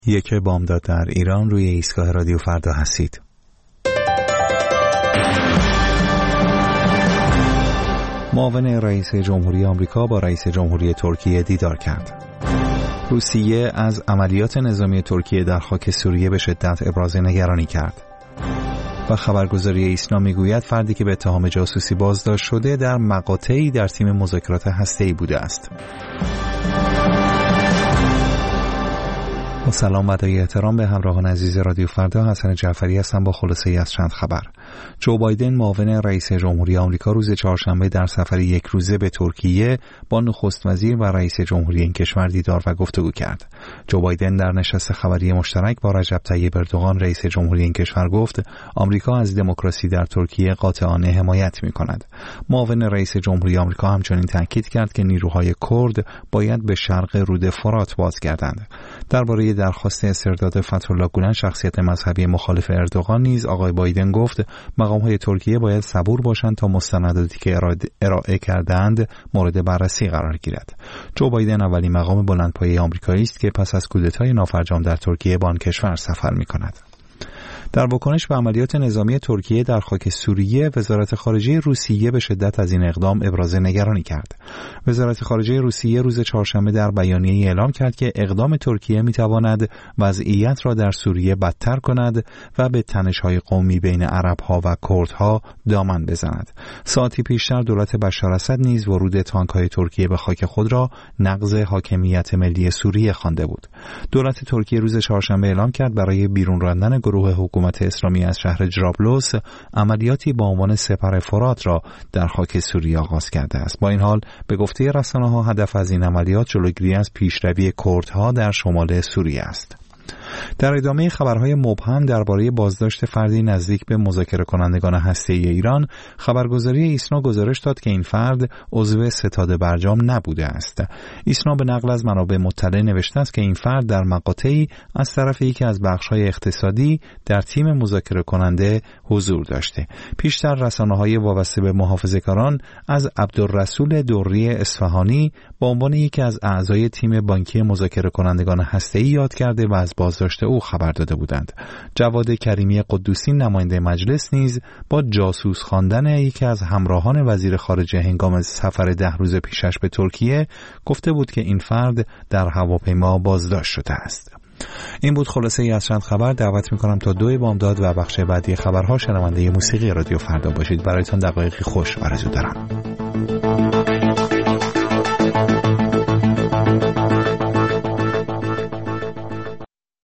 یک بامداد در ایران روی ایستگاه رادیو فردا هستید. معاون رئیس جمهوری آمریکا با رئیس جمهوری ترکیه دیدار کرد. روسیه از عملیات نظامی ترکیه در خاک سوریه به شدت ابراز نگرانی کرد. و خبرگزاری ایسنا میگوید فردی که به اتهام جاسوسی بازداشت شده در مقاطعی در تیم مذاکرات هسته‌ای بوده است. با سلام و ادای احترام به همراهان عزیز رادیو فردا، حسن جعفری هستم با خلاصه‌ای از چند خبر. جو بایدن معاون رئیس جمهوری آمریکا روز چهارشنبه در سفری یک روزه به ترکیه با نخست وزیر و رئیس جمهوری این کشور دیدار و گفتگو کرد. جو بایدن در نشست خبری مشترک با رجب طیب اردوغان رئیس جمهوری این کشور گفت آمریکا از دموکراسی در ترکیه قاطعانه حمایت می‌کند. معاون رئیس جمهوری آمریکا همچنین تاکید کرد که نیروهای کرد باید به شرق رود فرات بازگردند. درباره درخواست استرداد فتح‌الله گولن شخصیت مذهبی مخالف اردوغان نیز آقای بایدن گفت مقام‌های ترکیه باید صبور باشند تا مستنداتی که ارائه کردند مورد بررسی قرار گیرد. جو بایدن اولین مقام بلندپایه آمریکایی است که پس از کودتای نافرجام در ترکیه به آن کشور سفر می‌کند. در واکنش به عملیات نظامی ترکیه در خاک سوریه، وزارت خارجه روسیه به شدت از این اقدام ابراز نگرانی کرد. وزارت خارجه روسیه روز چهارشنبه در بیانیه‌ای اعلام کرد که اقدام ترکیه می‌تواند وضعیت را در سوریه بدتر کند و به تنش‌های قومی بین عرب‌ها و کردها دامن بزند. ساعتی پیشتر دولت بشار اسد نیز ورود تانک‌های ترکیه به خاک خود را نقض حاکمیت ملی سوریه خوانده بود. دولت ترکیه روز چهارشنبه اعلام کرد برای بیرون راندن گروه حکومت اسلامی از شهر جرابلس عملیاتی با عنوان سپر فرات را در خاک سوریه آغاز کرده است. با این حال به گفته رسانه‌ها هدف از این عملیات جلوگیری از پیشروی کردها در شمال سوریه است. در ادامه خبرهای مبهم درباره بازداشت فردی نزدیک به مذاکره کنندگان هسته‌ای ایران، خبرگزاری ایسنا گزارش داد که این فرد عضو ستاد برجام نبوده است. ایسنا به نقل از منابع مطلع نوشته است که این فرد در مقاطعی از طرف یکی از بخش‌های اقتصادی در تیم مذاکره کننده حضور داشته. پیشتر رسانه‌های وابسته به محافظه‌کاران از عبدالرسول دوری اصفهانی به عنوان یکی از اعضای تیم بانکی مذاکره کنندگان هسته‌ای یاد کرده و از بازداشت او خبر داده بودند. جواد کریمی قدوسی نماینده مجلس نیز با جاسوس خواندن یکی از همراهان وزیر خارجه هنگام سفر 10 روز پیشش به ترکیه گفته بود که این فرد در هواپیما بازداشت شده است. این بود خلاصه ای از چند خبر. دعوت میکنم تا 2 بامداد و بخش بعدی خبرها شنونده موسیقی رادیو فردا باشید. برایتان دقایقی خوش آرزو دارم.